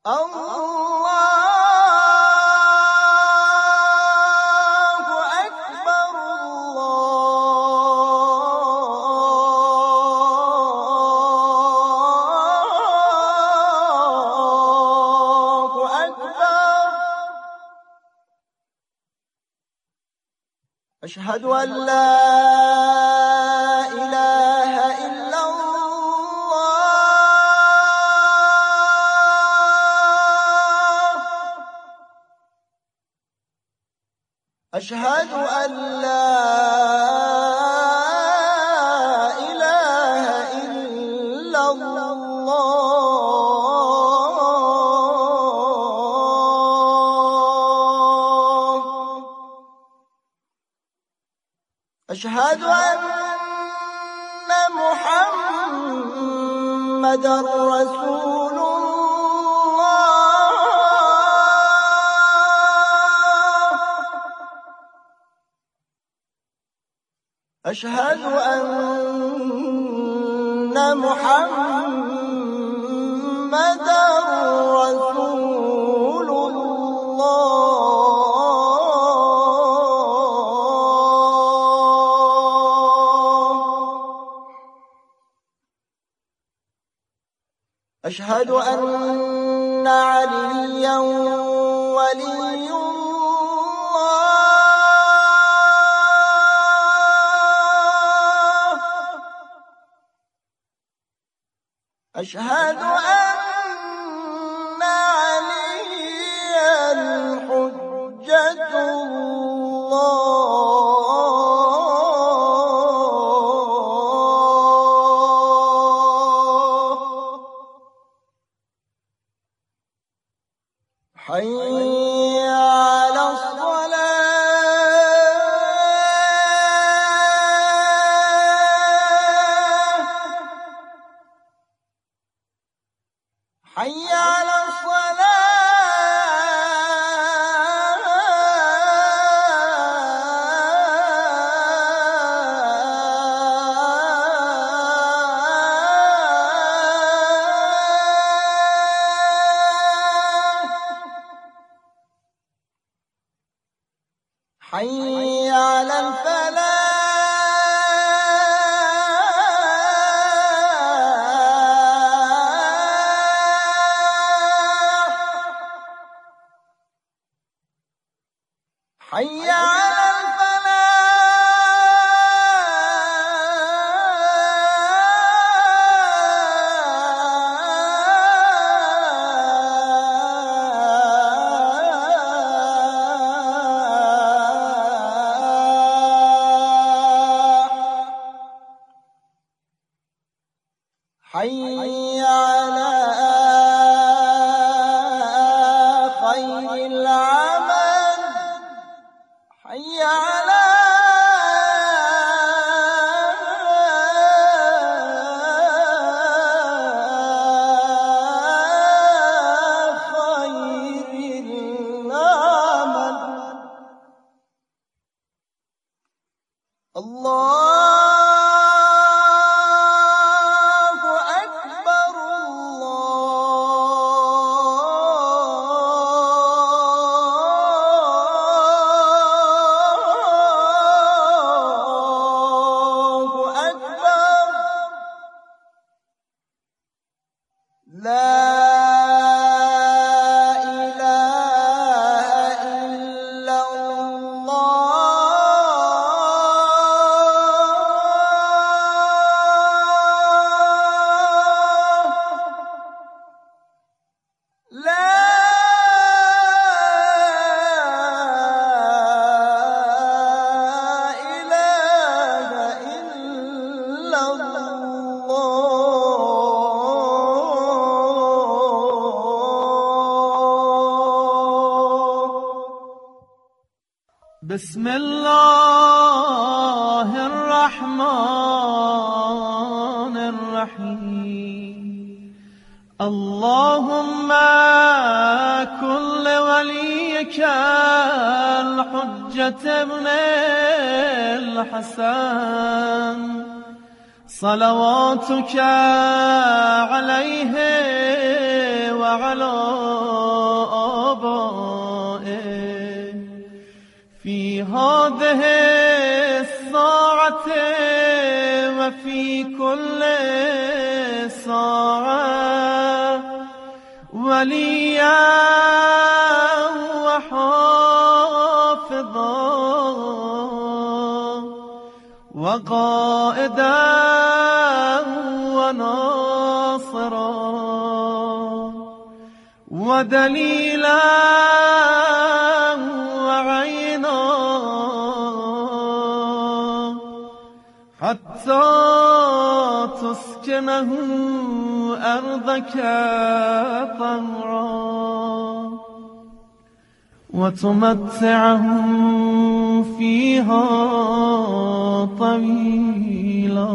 الله أكبر الله أكبر. أشهد أن لا إله إلا أشهد أن لا إله إلا الله. أشهد أن محمدًا رسول أشهد أن محمدًا رسول الله. أشهد أن عليًّا ولي أشهد أن عليا حجة الله. حي على حي على حي على الفلاح. حي على حي على خير العمل. حي على خير العمل. الله لا إله إلا الله. لا إله إلا الله. بسم الله الرحمن الرحيم. اللهم كن لوليك الحجة ابن الحسن صلواتك عليه وعلى هذه الساعة وفي كل ساعة وليا وحافظا وقائدا وناصرا ودليلا وعينا حتى تسكنه أرضك طهرا وتمتعه فيها طويلا.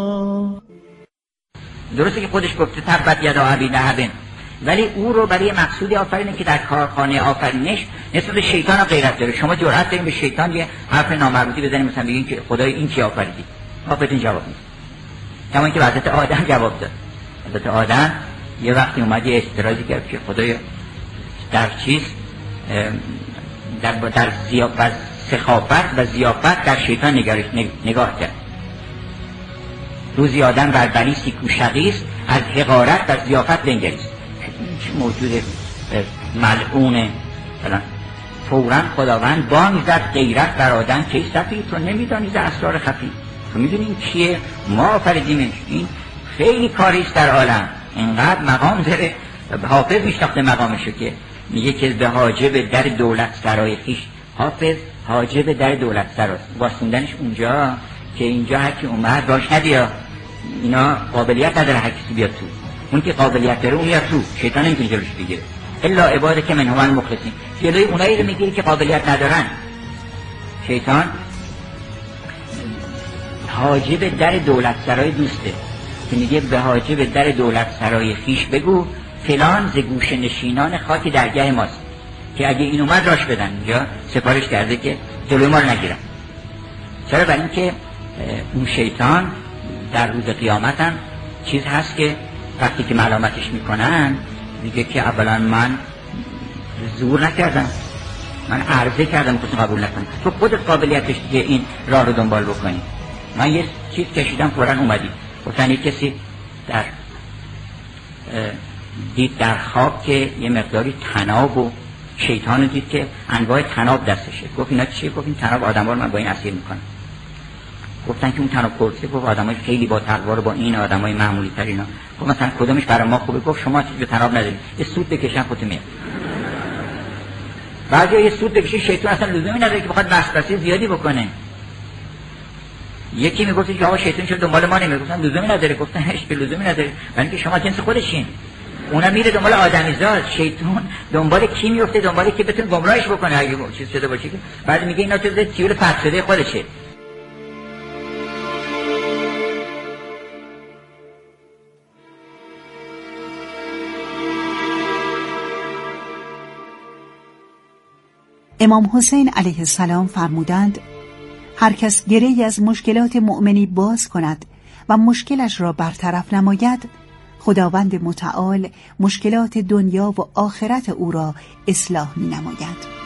درسته که خودش گفته تبت یدا ابی لهب، ولی او رو برای مقصودی آفرینه که در کارخانه آفرینش نسبت شیطان غیرت داره. شما جرأت دارین به شیطان یه حرف نامربوطی بزنید، مثلا بگین که خدای این چی آفریدی؟ آفتون جواب میده. کما اینکه حضرت آدم جواب داد. حضرت آدم یه وقتی اومد یه اعتراضی کرد که خدای در چیز در سخافت و ضیافت در شیطان نگاه کرد. روزی آدم بر بنی سیکو شقیست، از حقارت و ضیافت بنگریست. این موجود ملعونه فلان. فوراً خداوند بانگ زد غیرت بر آدم که صفی تو نمیدانی ز اسرار خفی، تو میدونی کیه؟ ما آفریدیمش. این خیلی کاریست در عالم، اینقدر مقام داره. حافظ میشناخته مقامشو که میگه که به حاجب در دولت سرای خیش. حافظ حاجب در دولت سرای واسوندنش اونجا که اینجا هر کی اومد باش ندیا، اینا قابلیت نداره هر کسی بیاد تو. اون که قابلیت داره اون میاد تو، شیطان نمیتونه جلوش بگیره. الا عباده که منهم المخلصین، جلوی اونایی رو میگیره که قابلیت ندارن. شیطان حاجب در دولت سرای دوسته که میگه به حاجب در دولت سرای خیش بگو فلان ز گوشه نشینان خاک درگاه ماست، که اگه این اومد راش بدن یا سفارش کرده که جلوی ما رو نگیرن. چرا؟ برای اینکه اون شیطان در روز قیامت هم چیز هست که وقتی که ملامتش میکنن میگه که اولا من زور نکردم، من عرضه کردم که قبول نکنی، تو خودت قابلیتش دیگه این راه رو دنبال بکنی. من یه چیز کشیدم فوراً اومدی. گفتن یک کسی در دید در خواب که یه مقداری طناب و شیطان دید که انواع طناب دستشه. گفت اینا چیه؟ گفت این طناب آدم‌ها رو من با این اسیر میکنم. گفتن که اون طناب پرسه، گفت آدمای خیلی با تقوا رو با این آدمای معمولی تر اینا. گفت مثلا کدومش برای ما خوبه؟ گفت شما چیزی به طناب ندارید، یه سود بکشن خودتون میاد. بعضی یه سود بکشه، شیطان اصلا لزومی نداره که بخواد وسوسه زیادی بکنه. یکی میگفت که آقا شیطان چرا دنبال ما نمیره؟ گفتن لزومی نداره. گفتن هیچ لزومی نداره، برای اینکه شما جنس خودشین. اونم میره دنبال آدمیزاد. شیطان دنبال کی میفته؟ دنبالی که بتونه گمراهش بکنه اگه چیز شده باشه. بعد میگه اینا چیز تیول پس شده خودشه. امام حسین علیه السلام فرمودند هر کس گره‌ای از مشکلات مؤمنی باز کند و مشکلش را برطرف نماید، خداوند متعال مشکلات دنیا و آخرت او را اصلاح می نماید.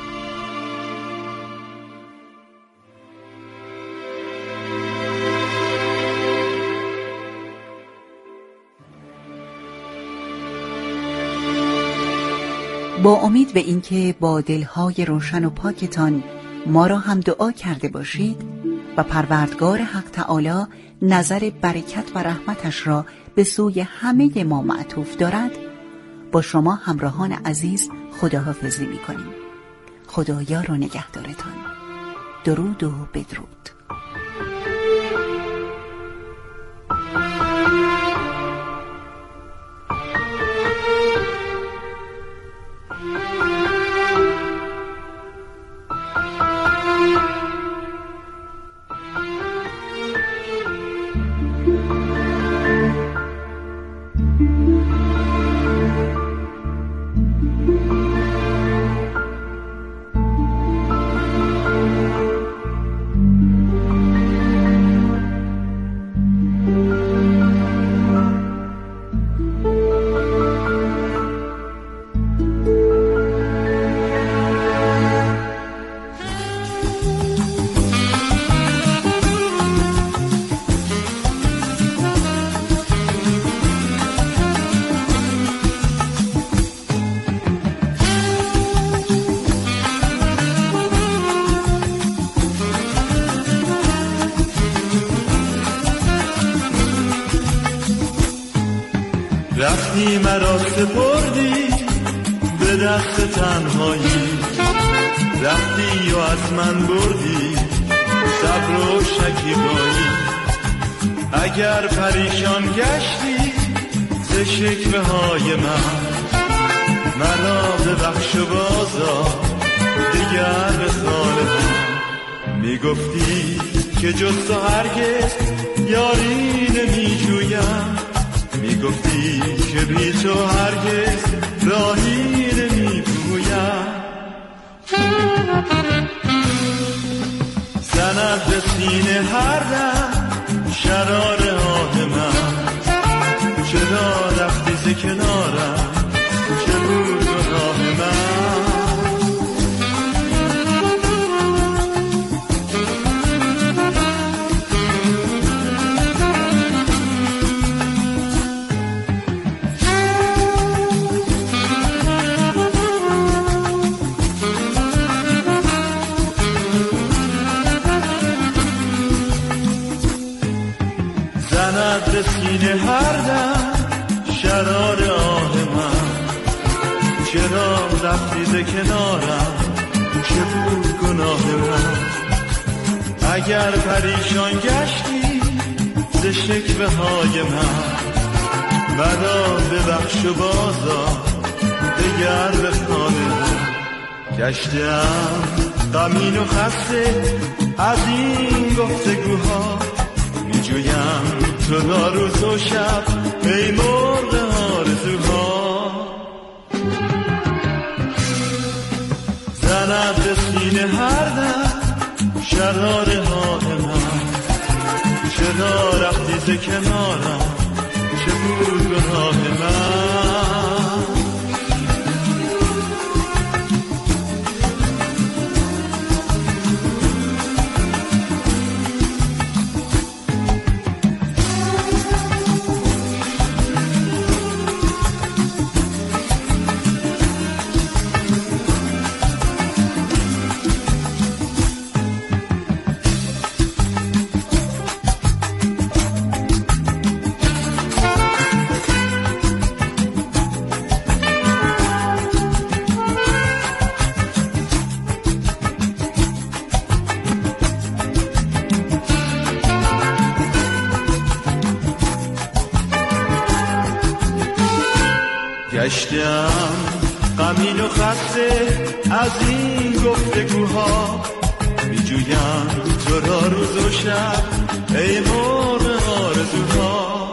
با امید به اینکه با دلهای روشن و پاکتان ما را هم دعا کرده باشید و پروردگار حق تعالی نظر برکت و رحمتش را به سوی همه ما معطوف دارد، با شما همراهان عزیز خداحافظی می‌کنیم. خدایار و نگهدارتان. درود و بدرود. رفتی مرا سپردی به دست تنهایی، رفتی و از من بردی صبر و شکیبایی. اگر پریشان گشتی ز شکوه های مرا ببخش و بازا دیگر به خانه ها. میگفتی که جز تو هرگز یاری نمیجویم، میگفتی که بی تو هرگز راهی نمیگویم. زند به سینه هر دم شرار آه من، چرا رفتی ز کنارم، چه بود گناه من. به سینه هر دم شرار آه من، چرا رفتی ز کنارم، چه بود گناه من. اگر پریشان گشتی ز شکوه های مرا ببخش و بازا دگر به خانه ها. گشتم غمین و خسته از این گفتگوها، میجویم تو را روز و شب ای مرغ آرزوها. زند به سینه هر دم شرار آه من، چرا رفتی ز کنارم، چه بود گناه من. گشتم غمین و خسته از این گفتگوها، میجویم تو را روز و شب ای مرغ آرزوها.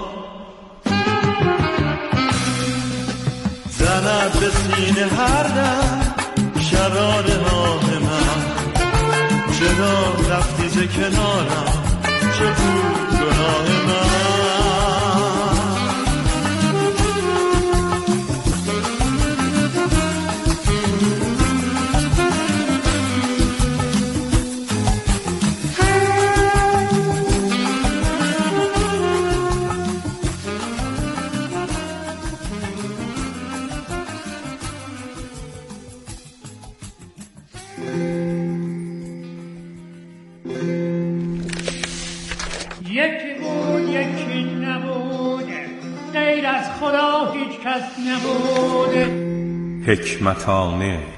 زند به سینه هر دم شرار آه من، چرا رفتی ز کنارم، چه بود گناه من. یکی بود یکی نبود، غیر از خدا هیچ کس نبود. حکمتانه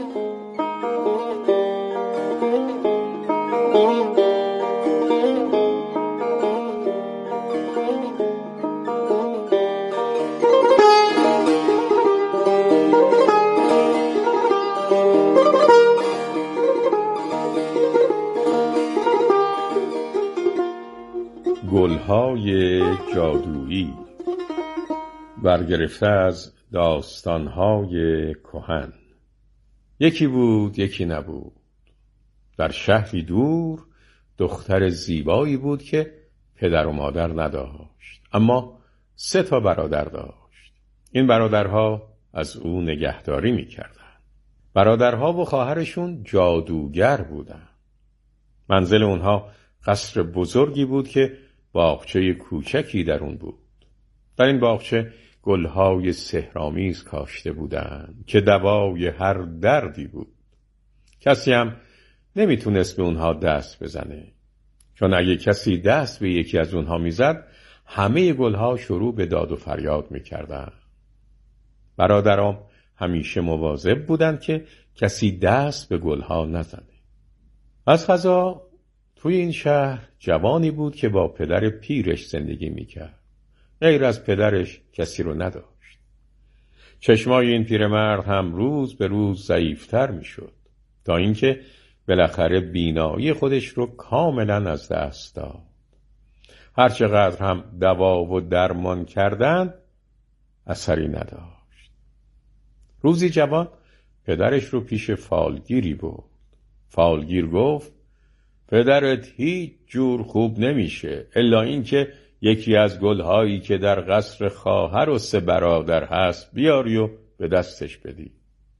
گلهای جادویی، برگرفته از داستانهای کهن. یکی بود یکی نبود. در شهری دور دختر زیبایی بود که پدر و مادر نداشت، اما 3 برادر داشت. این برادرها از او نگهداری می‌کردند. برادرها و خواهرشون جادوگر بودند. منزل اونها قصر بزرگی بود که باغچه کوچکی در اون بود. در این باغچه گلهای سحرآمیز کاشته بودند که دوای هر دردی بود. کسی هم نمیتونست به اونها دست بزنه، چون اگه کسی دست به یکی از اونها میزد همه گلها شروع به داد و فریاد میکردند. برادرام همیشه مواظب بودند که کسی دست به گلها نزنه. از قضا توی این شهر جوانی بود که با پدر پیرش زندگی میکرد. غیر از پدرش کسی رو نداشت. چشمای این پیرمرد هم روز به روز ضعیفتر میشد تا اینکه بالاخره بینایی خودش رو کاملا از دست داد. هرچقدر هم دوا و درمان کردند اثری نداشت. روزی جوان پدرش رو پیش فالگیری برد. فالگیر گفت پدرت هیچ جور خوب نمیشه الا اینکه یکی از گلهایی که در قصر خواهر و 3 برادر هست بیاری و به دستش بدی.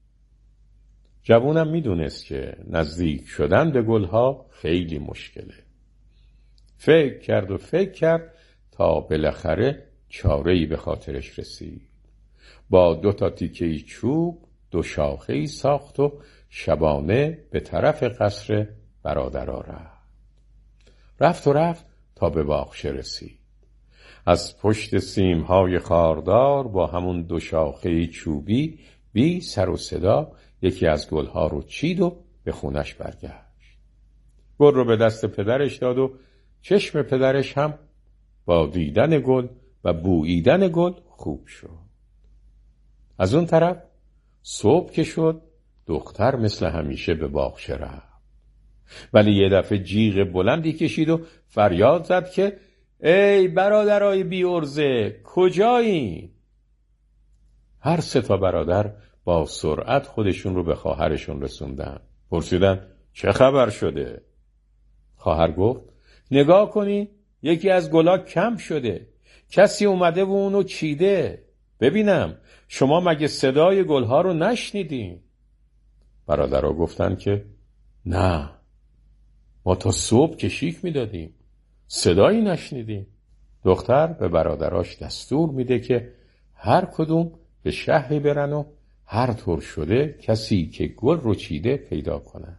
جوونم میدونست که نزدیک شدن به گلها خیلی مشکله. فکر کرد تا بالاخره چاره‌ای به خاطرش رسید. با 2 تیکه چوب 2 شاخه‌ای ساخت و شبانه به طرف قصر برادرها رفت تا به باغچه رسید. از پشت سیمهای خاردار با همون 2 شاخه چوبی بی سر و صدا یکی از گلها رو چید و به خونش برگشت. گل رو به دست پدرش داد و چشم پدرش هم با دیدن گل و بوییدن گل خوب شد. از اون طرف صبح که شد دختر مثل همیشه به باغچه رفت. ولی یه دفعه جیغ بلندی کشید و فریاد زد که ای برادرای بی ارزه کجایی؟ هر 3 برادر با سرعت خودشون رو به خواهرشون رسوندن. پرسیدن چه خبر شده؟ خواهر گفت نگاه کنین یکی از گلا کم شده. کسی اومده و اونو چیده. ببینم شما مگه صدای گلها رو نشنیدین؟ برادرها گفتن که نه، ما تا صبح کشیک میدادیم، صدایی نشنیدیم. دختر به برادراش دستور میده که هر کدوم به شهری برن و هر طور شده کسی که گل رو چیده پیدا کنن.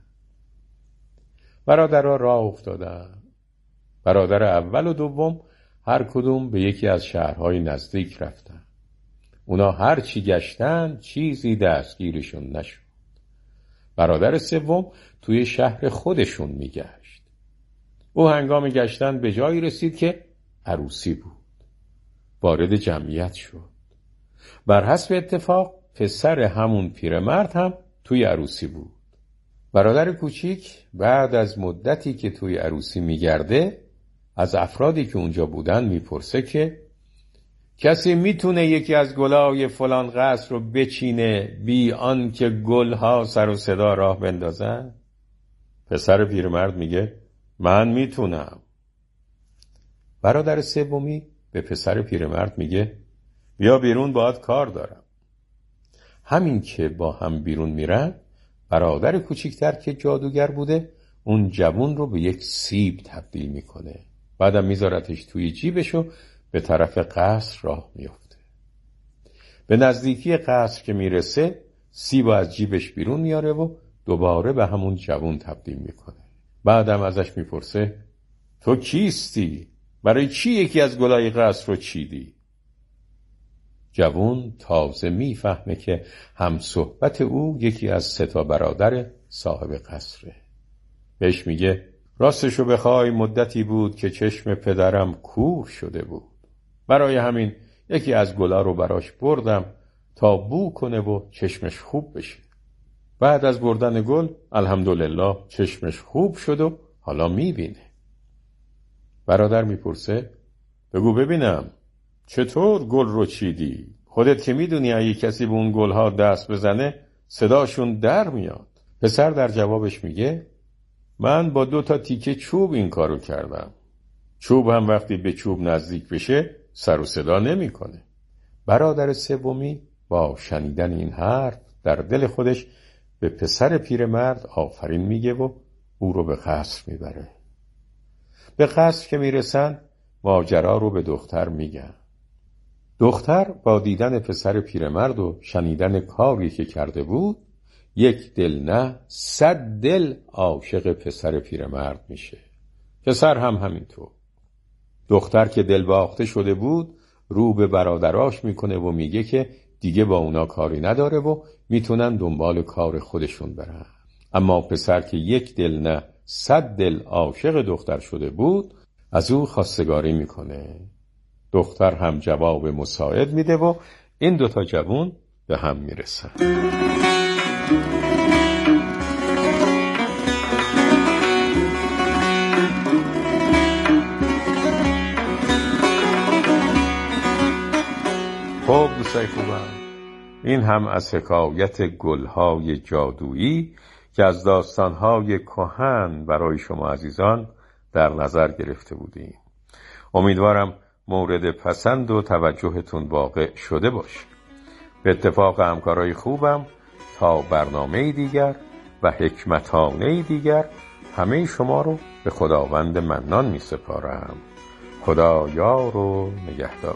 برادرها راه افتادن. برادر اول و دوم هر کدوم به یکی از شهرهای نزدیک رفتن. اونا هر چی گشتن چیزی دستگیرشون نشد. برادر سوم توی شهر خودشون میگشت. او هنگام گشتن به جایی رسید که عروسی بود. وارد جمعیت شد. بر حسب اتفاق پسر همون پیرمرد هم توی عروسی بود. برادر کوچیک بعد از مدتی که توی عروسی میگرده از افرادی که اونجا بودن میپرسه که کسی میتونه یکی از گلهای فلان قصر رو بچینه بی آن که گلها سر و صدا راه بندازن؟ پسر پیرمرد میگه من میتونم. برادر سومی به پسر پیرمرد میگه بیا بیرون باهات کار دارم. همین که با هم بیرون میرن برادر کوچیکتر که جادوگر بوده اون جوون رو به یک سیب تبدیل میکنه. بعدم میذارتش توی جیبش و به طرف قصر راه میفته. به نزدیکی قصر که میرسه سیب از جیبش بیرون میاره و دوباره به همون جوون تبدیل میکنه. بعدم ازش میپرسه تو کیستی؟ برای چی یکی از گلای قصر رو چیدی؟ جوون تازه میفهمه که هم صحبت او یکی از 3 برادر صاحب قصره. بهش میگه راستشو بخوای مدتی بود که چشم پدرم کور شده بود. برای همین یکی از گلا رو براش بردم تا بو کنه و چشمش خوب بشه. بعد از بردن گل الحمدلله چشمش خوب شد و حالا میبینه. برادر میپرسه بگو ببینم چطور گل رو چیدی؟ خودت که میدونی اگه کسی به اون گلها دست بزنه صداشون در میاد. پسر در جوابش میگه من با 2 تیکه چوب این کارو کردم. چوب هم وقتی به چوب نزدیک بشه سر و صدا نمیکنه. برادر سومی با شنیدن این حرف در دل خودش به پسر پیرمرد آفرین میگه و او رو به قصر میبره. به قصر که میرسن ماجرا رو به دختر میگن. دختر با دیدن پسر پیرمرد و شنیدن کاری که کرده بود 1 دل نه 100 دل عاشق پسر پیرمرد میشه. پسر هم همینطور. دختر که دلباخته شده بود رو به برادراش میکنه و میگه که دیگه با اونا کاری نداره و میتونن دنبال کار خودشون برن. اما پسر که یک دل نه 100 دل عاشق دختر شده بود از او خواستگاری میکنه. دختر هم جواب مساعد میده و این دوتا جوون به هم میرسن. خب دوستای خوبم، این هم از حکایت گلهای جادویی که از داستانهای کهن برای شما عزیزان در نظر گرفته بودیم. امیدوارم مورد پسند و توجهتون واقع شده باشه. به اتفاق همکارای خوبم تا برنامه دیگر و حکمتانه دیگر همه شما رو به خداوند منان می سپارم. خدا یار و نگهدار.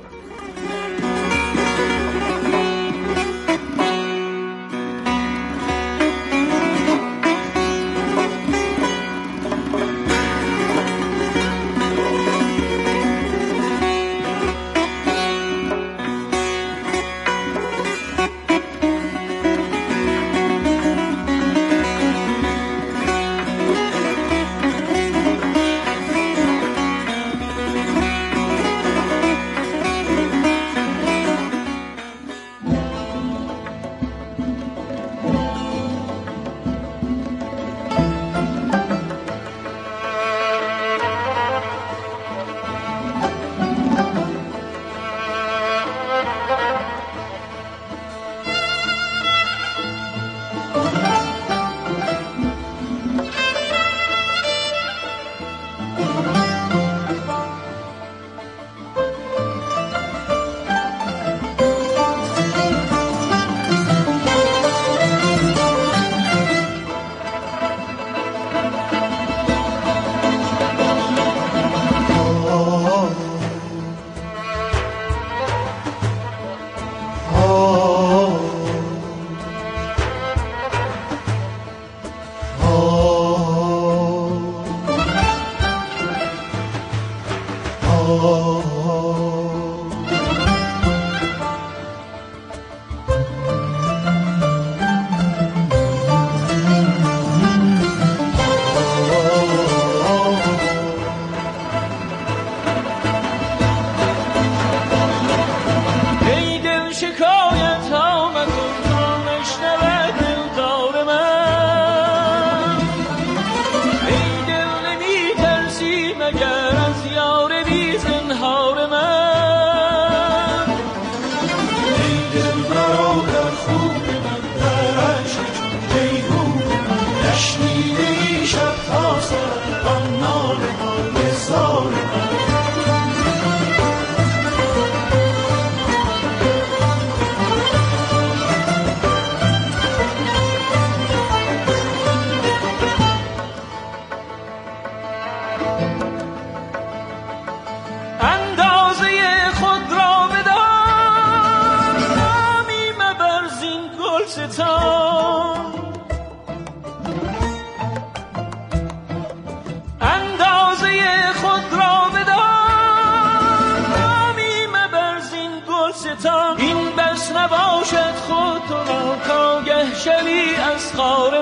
این بس نباشد خود تو را کاگه شوی از خار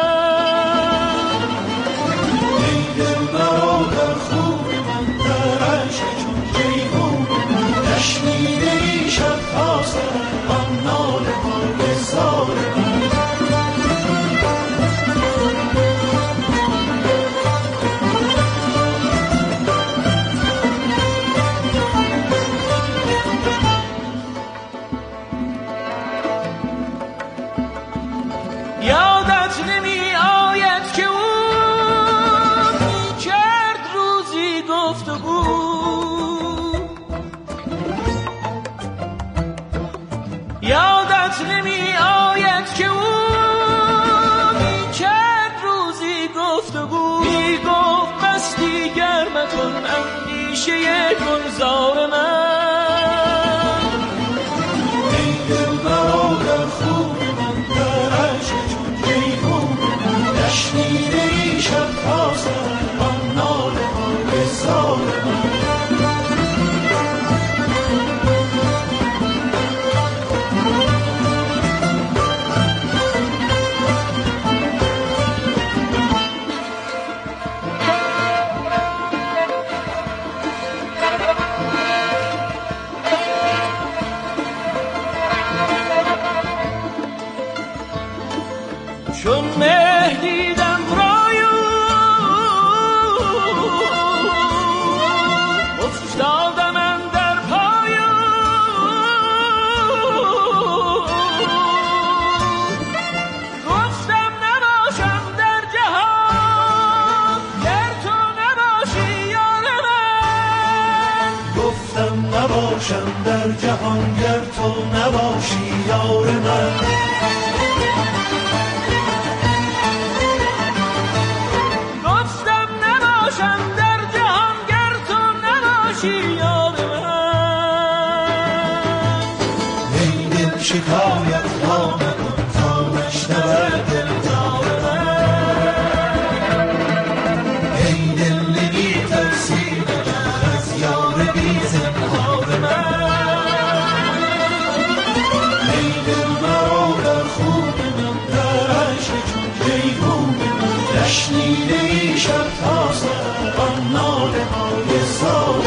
من. ای دل برادر خوب من در عشق چون جیهون نشنیدی شب تا سر آن ناله های زار من. یادت نمی آید که او می کرد روزی گفتگو، یادت نمی آید که او می کرد روزی گفتگو، می گفت بس دیگر مکن اندیشه گلزار من. ای دل برادر خوب من در عشق نشنیده ای شب تا سر آن ناله های زار من. چون مه دیدم رایو افتادم اندر پایو گفتم نباشم در جهان گر تو نباشی یار من گفتم نباشم در جهان گر تو نباشی یار من شکایت ها نکن تا نشنود دلدار من ای دل نمی ترسی مگر از یار بی زنهار من ای دل مرا در خون من در عشق چون جیحون من نشنیده ای شب تا سحر آن ناله های زار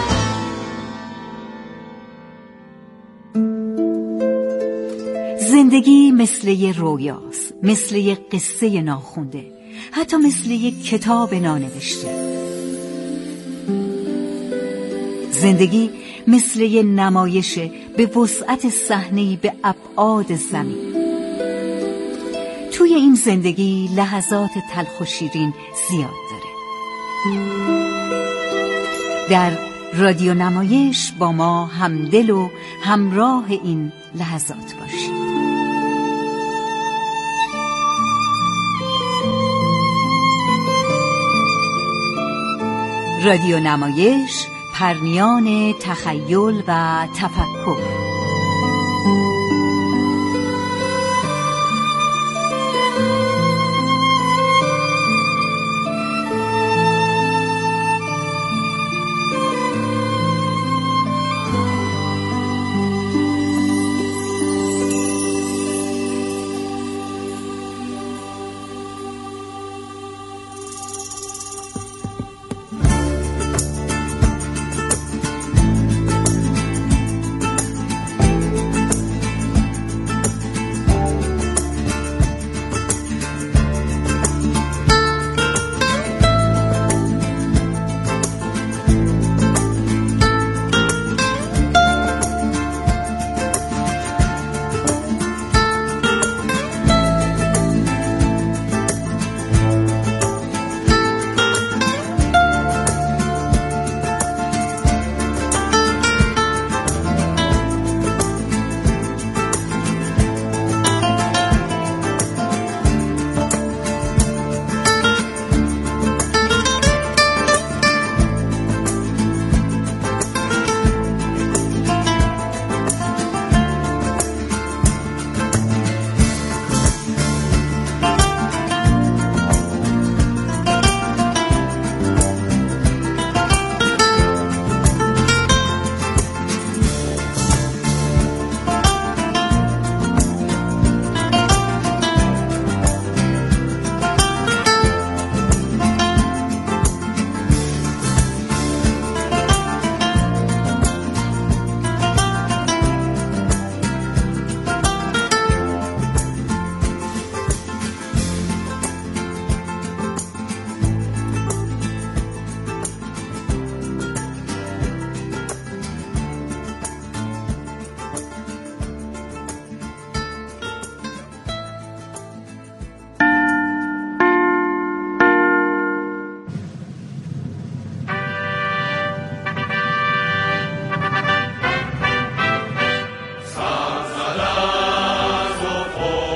زندگی مثل یه رویاست، مثل یه قصه ناخونده، حتی مثل یه کتاب نانوشته. زندگی مثل یه نمایش به وسعت صحنه‌ای به ابعاد زمین. توی این زندگی لحظات تلخ و شیرین زیاد داره. در رادیو نمایش با ما همدل و همراه این لحظات باشید. رادیو نمایش، پرنیان تخیل و تفکر.